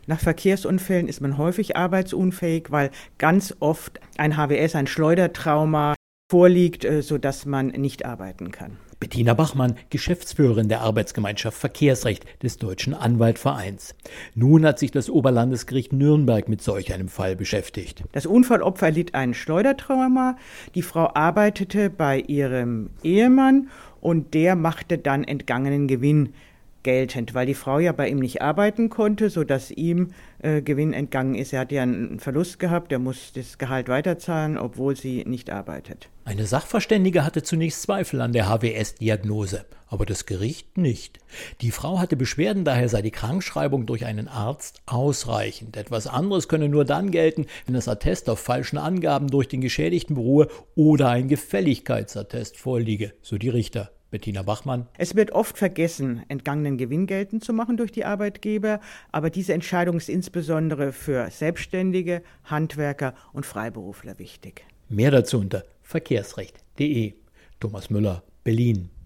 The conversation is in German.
Nach Verkehrsunfällen ist man häufig arbeitsunfähig, weil ganz oft ein HWS, ein Schleudertrauma vorliegt, sodass man nicht arbeiten kann. Bettina Bachmann, Geschäftsführerin der Arbeitsgemeinschaft Verkehrsrecht des Deutschen Anwaltvereins. Nun hat sich das Oberlandesgericht Nürnberg mit solch einem Fall beschäftigt. Das Unfallopfer erlitt ein Schleudertrauma. Die Frau arbeitete bei ihrem Ehemann und der machte dann entgangenen Gewinn geltend, weil die Frau ja bei ihm nicht arbeiten konnte, sodass ihm Gewinn entgangen ist. Er hat ja einen Verlust gehabt, er muss das Gehalt weiterzahlen, obwohl sie nicht arbeitet. Eine Sachverständige hatte zunächst Zweifel an der HWS-Diagnose, aber das Gericht nicht. Die Frau hatte Beschwerden, daher sei die Krankschreibung durch einen Arzt ausreichend. Etwas anderes könne nur dann gelten, wenn das Attest auf falschen Angaben durch den Geschädigten beruhe oder ein Gefälligkeitsattest vorliege, so die Richter. Bettina Bachmann. Es wird oft vergessen, entgangenen Gewinn geltend zu machen durch die Arbeitgeber, aber diese Entscheidung ist insbesondere für Selbstständige, Handwerker und Freiberufler wichtig. Mehr dazu unter verkehrsrecht.de. Thomas Müller, Berlin.